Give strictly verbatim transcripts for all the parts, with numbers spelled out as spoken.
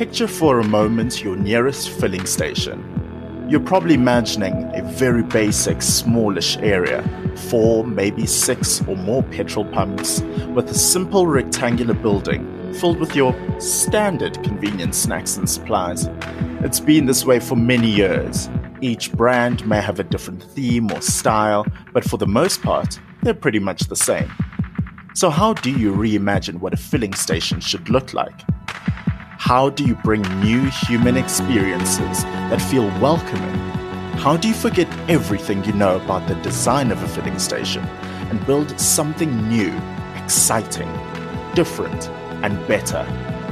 Picture for a moment your nearest filling station. You're probably imagining a very basic, smallish area, four, maybe six or more petrol pumps, with a simple rectangular building filled with your standard convenience snacks and supplies. It's been this way for many years. Each brand may have a different theme or style, but for the most part, they're pretty much the same. So how do you reimagine what a filling station should look like? How do you bring new human experiences that feel welcoming? How do you forget everything you know about the design of a filling station and build something new, exciting, different, and better?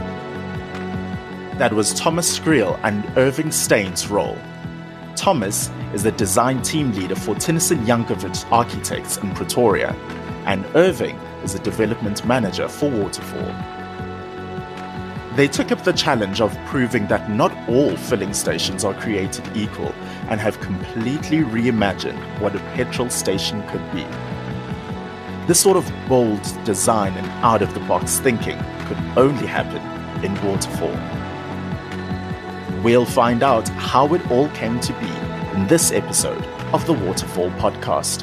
That was Thomas Skriel and Irving Staines' role. Thomas is the design team leader for Tennyson Yankovic Architects in Pretoria, and Irving is the development manager for Waterfall. They took up the challenge of proving that not all filling stations are created equal and have completely reimagined what a petrol station could be. This sort of bold design and out-of-the-box thinking could only happen in Waterfall. We'll find out how it all came to be in this episode of the Waterfall podcast.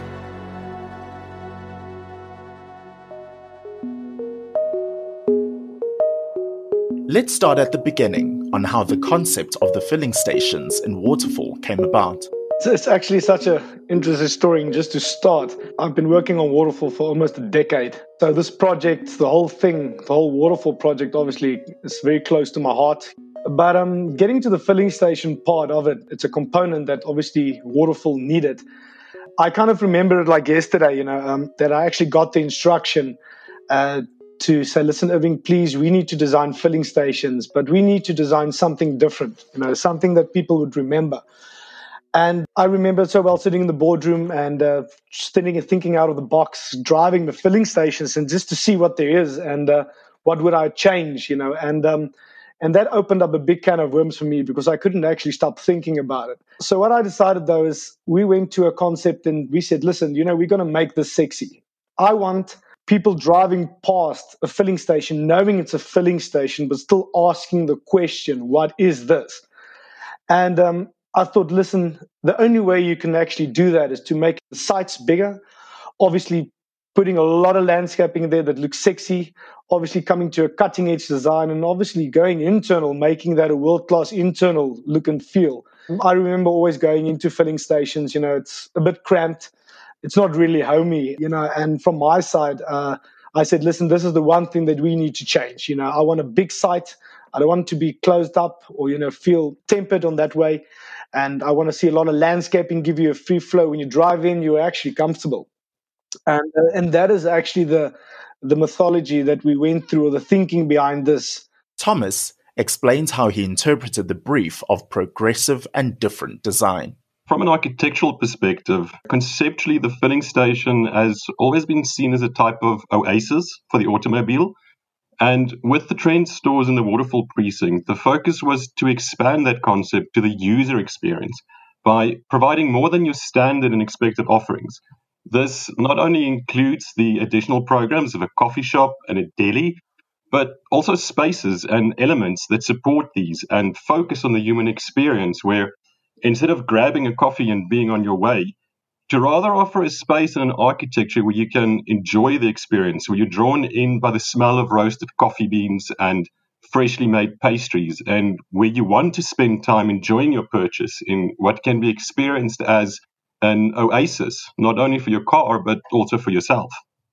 Let's start at the beginning on how the concept of the filling stations in Waterfall came about. It's actually such an interesting story. And just to start, I've been working on Waterfall for almost a decade. So this project, the whole thing, the whole Waterfall project, obviously is very close to my heart. But um, getting to the filling station part of it, it's a component that obviously Waterfall needed. I kind of remember it like yesterday, you know, um, that I actually got the instruction uh, to say, listen, Irving, please, we need to design filling stations, but we need to design something different, you know, something that people would remember. And I remember so well sitting in the boardroom and uh, sitting and thinking out of the box, driving the filling stations and just to see what there is and uh, what would I change, you know, and um, and that opened up a big can of worms for me because I couldn't actually stop thinking about it. So what I decided, though, is we went to a concept and we said, listen, you know, we're going to make this sexy. I want people driving past a filling station, knowing it's a filling station, but still asking the question, what is this? And um, I thought, listen, the only way you can actually do that is to make the sites bigger, obviously putting a lot of landscaping there that looks sexy, obviously coming to a cutting-edge design, and obviously going internal, making that a world-class internal look and feel. I remember always going into filling stations, you know, it's a bit cramped. It's not really homey, you know, and from my side, uh, I said, listen, this is the one thing that we need to change. You know, I want a big site. I don't want it to be closed up or, you know, feel tempered on that way. And I want to see a lot of landscaping, give you a free flow. When you drive in, you're actually comfortable. And uh, and that is actually the the mythology that we went through, or the thinking behind this. Thomas explains how he interpreted the brief of progressive and different design. From an architectural perspective, conceptually, the filling station has always been seen as a type of oasis for the automobile. And with the Trent stores in the Waterfall precinct, the focus was to expand that concept to the user experience by providing more than your standard and expected offerings. This not only includes the additional programs of a coffee shop and a deli, but also spaces and elements that support these and focus on the human experience where, instead of grabbing a coffee and being on your way, to rather offer a space and an architecture where you can enjoy the experience, where you're drawn in by the smell of roasted coffee beans and freshly made pastries, and where you want to spend time enjoying your purchase in what can be experienced as an oasis, not only for your car, but also for yourself.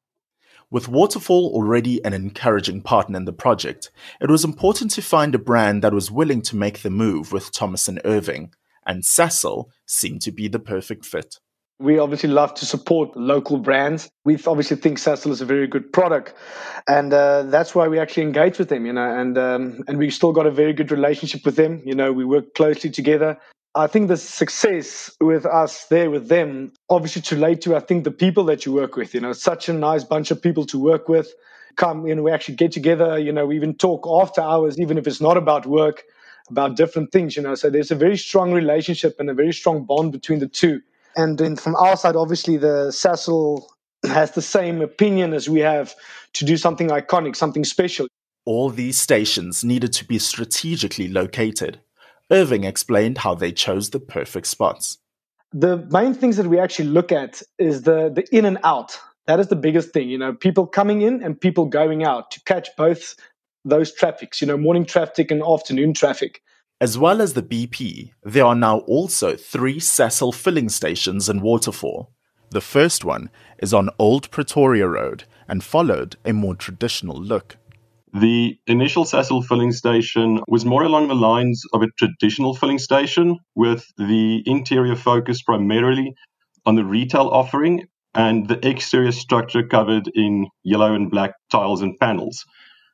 With Waterfall already an encouraging partner in the project, it was important to find a brand that was willing to make the move with Thomas and Irving. And Sasol seemed to be the perfect fit. We obviously love to support local brands. We obviously think Sasol is a very good product, and uh, that's why we actually engage with them, you know, and um, and we've still got a very good relationship with them. You know, we work closely together. I think the success with us there with them, obviously to relate to, I think, the people that you work with, you know, such a nice bunch of people to work with. Come, you know, we actually get together, you know, we even talk after hours, even if it's not about work, about different things, you know. So there's a very strong relationship and a very strong bond between the two. And then from our side, obviously, the Sasol has the same opinion as we have to do something iconic, something special. All these stations needed to be strategically located. Irving explained how they chose the perfect spots. The main things that we actually look at is the, the in and out. That is the biggest thing, you know, people coming in and people going out to catch both those traffics, you know, morning traffic and afternoon traffic. As well as the B P, there are now also three Sasol filling stations in Waterfall. The first one is on Old Pretoria Road and followed a more traditional look. The initial Sasol filling station was more along the lines of a traditional filling station, with the interior focused primarily on the retail offering and the exterior structure covered in yellow and black tiles and panels.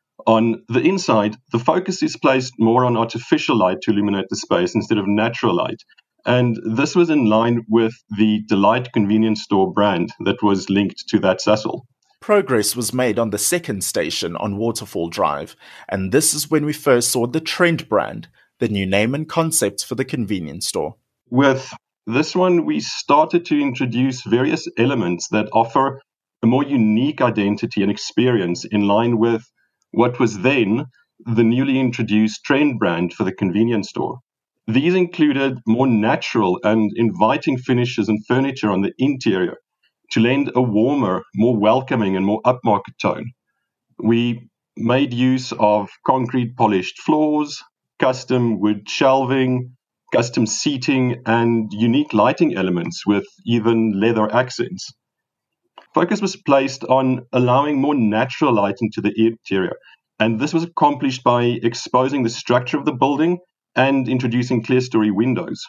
On the inside, the focus is placed more on artificial light to illuminate the space instead of natural light. And this was in line with the Delight convenience store brand that was linked to that Sasol. Progress was made on the second station on Waterfall Drive, and this is when we first saw the Trent brand, the new name and concept for the convenience store. With this one, we started to introduce various elements that offer a more unique identity and experience in line with what was then the newly introduced Trent brand for the convenience store. These included more natural and inviting finishes and furniture on the interior to lend a warmer, more welcoming and more upmarket tone. We made use of concrete polished floors, custom wood shelving, custom seating, and unique lighting elements with even leather accents. Focus was placed on allowing more natural light into the interior, and this was accomplished by exposing the structure of the building and introducing clerestory windows.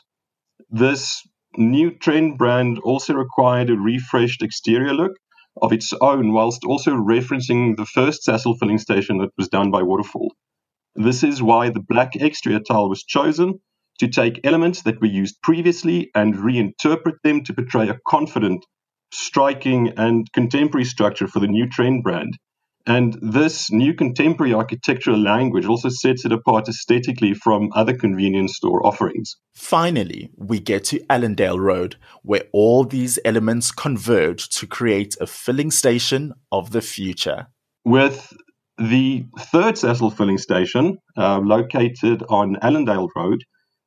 This new Trent brand also required a refreshed exterior look of its own, whilst also referencing the first Sasol filling station that was done by Waterfall. This is why the black exterior tile was chosen, to take elements that were used previously and reinterpret them to portray a confident, striking, and contemporary structure for the new Trent brand. And this new contemporary architectural language also sets it apart aesthetically from other convenience store offerings. Finally, we get to Allendale Road, where all these elements converge to create a filling station of the future. With the third Sasol filling station, uh, located on Allendale Road,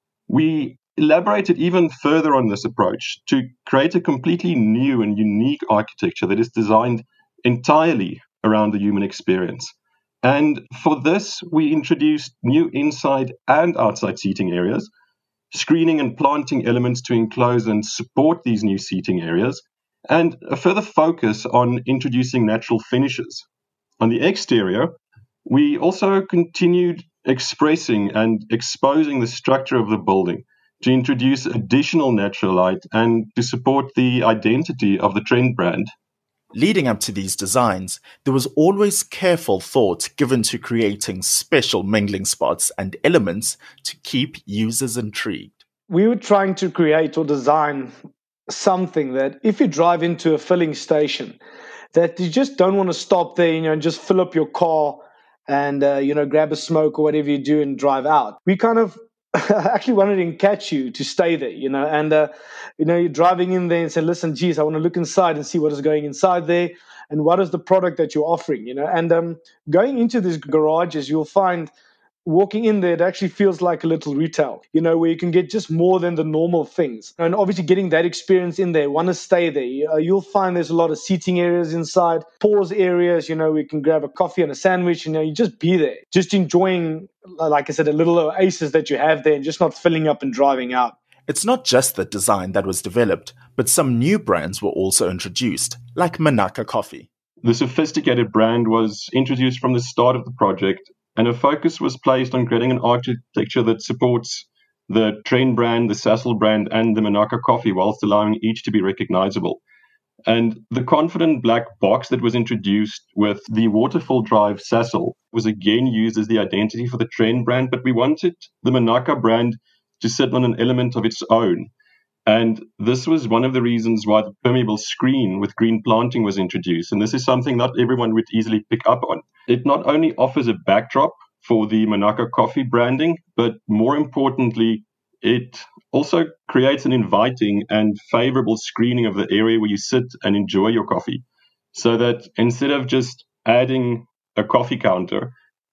we elaborated even further on this approach to create a completely new and unique architecture that is designed entirely around the human experience. And for this, we introduced new inside and outside seating areas, screening and planting elements to enclose and support these new seating areas, and a further focus on introducing natural finishes. On the exterior, we also continued expressing and exposing the structure of the building to introduce additional natural light and to support the identity of the Trent brand. Leading up to these designs, there was always careful thought given to creating special mingling spots and elements to keep users intrigued. We were trying to create or design something that if you drive into a filling station, that you just don't want to stop there, you know, and just fill up your car and, uh, you know, grab a smoke or whatever you do and drive out. We kind of actually wanted to catch you to stay there, you know, and, uh, you know, you're driving in there and say, listen, geez, I want to look inside and see what is going inside there and what is the product that you're offering, you know, and um, going into these garages, you'll find walking in there, it actually feels like a little retail, you know, where you can get just more than the normal things. And obviously getting that experience in there, want to stay there. Uh, you'll find there's a lot of seating areas inside, pause areas, you know, we can grab a coffee and a sandwich, you know, you just be there, just enjoying, like I said, a little oasis that you have there and just not filling up and driving out. It's not just the design that was developed, but some new brands were also introduced, like Manaka Coffee. The sophisticated brand was introduced from the start of the project, and a focus was placed on creating an architecture that supports the Trent brand, the Sasol brand, and the Manaka Coffee, whilst allowing each to be recognizable. And the confident black box that was introduced with the Waterfall Drive Sasol was again used as the identity for the Trent brand, but we wanted the Manaka brand to sit on an element of its own. And this was one of the reasons why the permeable screen with green planting was introduced. And this is something not everyone would easily pick up on. It not only offers a backdrop for the Manaka Coffee branding, but more importantly, it also creates an inviting and favorable screening of the area where you sit and enjoy your coffee. So that instead of just adding a coffee counter,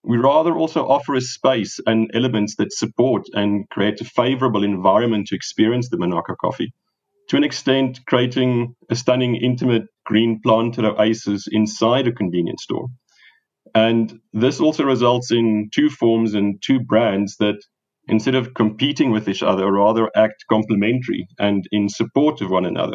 We rather also offer a space and elements that support and create a favorable environment to experience the Monaco coffee. To an extent, creating a stunning, intimate green planted oasis inside a convenience store. And this also results in two forms and two brands that, instead of competing with each other, rather act complementary and in support of one another.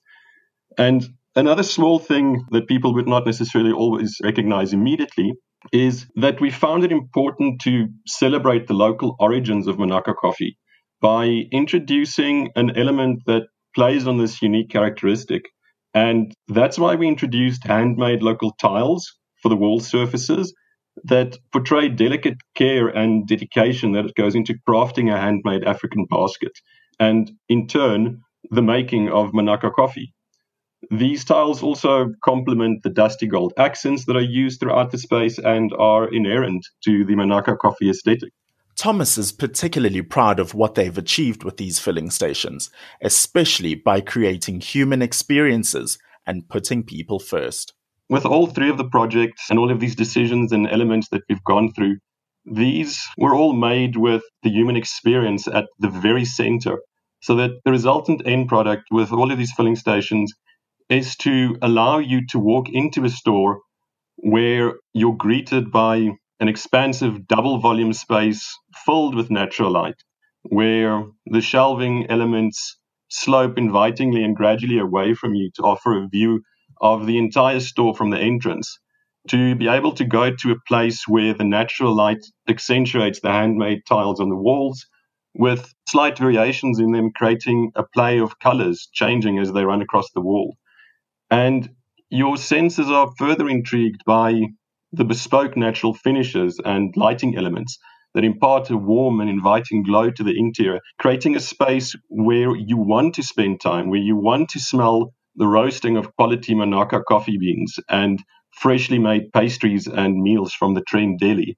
And another small thing that people would not necessarily always recognize immediately is that we found it important to celebrate the local origins of Monaco coffee by introducing an element that plays on this unique characteristic. And that's why we introduced handmade local tiles for the wall surfaces that portray delicate care and dedication that goes into crafting a handmade African basket, and in turn, the making of Monaco coffee. These tiles also complement the dusty gold accents that are used throughout the space and are inherent to the Monaco coffee aesthetic. Thomas is particularly proud of what they've achieved with these filling stations, especially by creating human experiences and putting people first. With all three of the projects and all of these decisions and elements that we've gone through, these were all made with the human experience at the very center, so that the resultant end product with all of these filling stations is to allow you to walk into a store where you're greeted by an expansive double volume space filled with natural light, where the shelving elements slope invitingly and gradually away from you to offer a view of the entire store from the entrance, to be able to go to a place where the natural light accentuates the handmade tiles on the walls, with slight variations in them creating a play of colors changing as they run across the wall. And your senses are further intrigued by the bespoke natural finishes and lighting elements that impart a warm and inviting glow to the interior, creating a space where you want to spend time, where you want to smell the roasting of quality Monaco coffee beans and freshly made pastries and meals from the Trent Deli.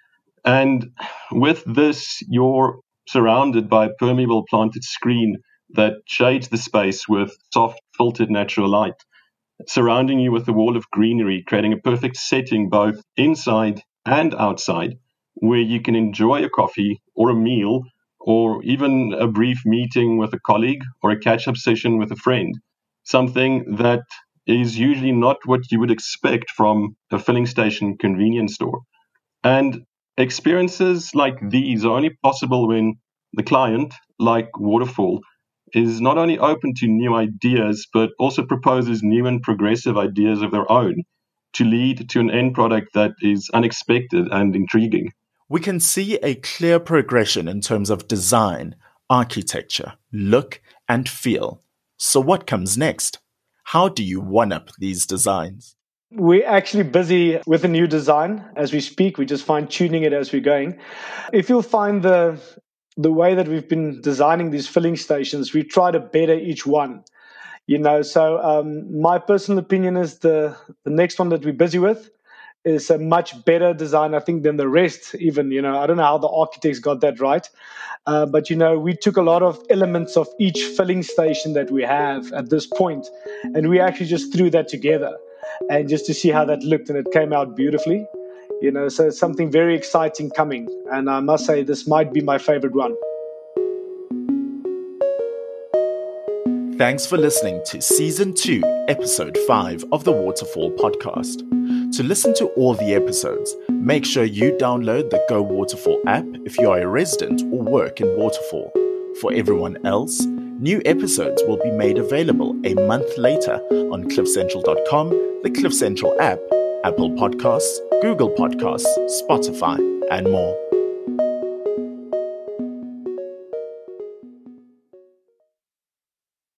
And with this, you're surrounded by a permeable planted screen that shades the space with soft filtered natural light, surrounding you with a wall of greenery, creating a perfect setting both inside and outside, where you can enjoy a coffee or a meal or even a brief meeting with a colleague or a catch-up session with a friend, something that is usually not what you would expect from a filling station convenience store. And experiences like these are only possible when the client, like Waterfall, is not only open to new ideas, but also proposes new and progressive ideas of their own to lead to an end product that is unexpected and intriguing. We can see a clear progression in terms of design, architecture, look, and feel. So what comes next? How do you one-up these designs? We're actually busy with a new design as we speak. We're just fine-tuning it as we're going. If you'll find the the way that we've been designing these filling stations, we try to better each one. You know, so um, my personal opinion is the, the next one that we're busy with is a much better design, I think, than the rest even. You know, I don't know how the architects got that right. Uh, but, you know, we took a lot of elements of each filling station that we have at this point, and we actually just threw that together and just to see how that looked, and it came out beautifully. You know, so it's something very exciting coming. And I must say, this might be my favorite one. Thanks for listening to Season two, Episode five of the Waterfall Podcast. To listen to all the episodes, make sure you download the Go Waterfall app if you are a resident or work in Waterfall. For everyone else, new episodes will be made available a month later on cliff central dot com, the Cliff Central app, Apple Podcasts, Google Podcasts, Spotify, and more.